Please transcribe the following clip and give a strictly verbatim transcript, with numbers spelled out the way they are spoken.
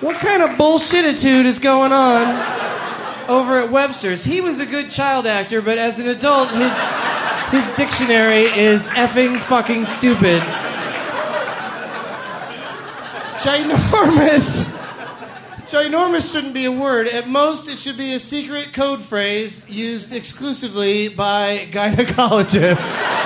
What kind of bullshititude is going on over at Webster's? He was a good child actor, but as an adult, his his dictionary is effing fucking stupid. Ginormous. Ginormous shouldn't be a word. At most, it should be a secret code phrase used exclusively by gynecologists.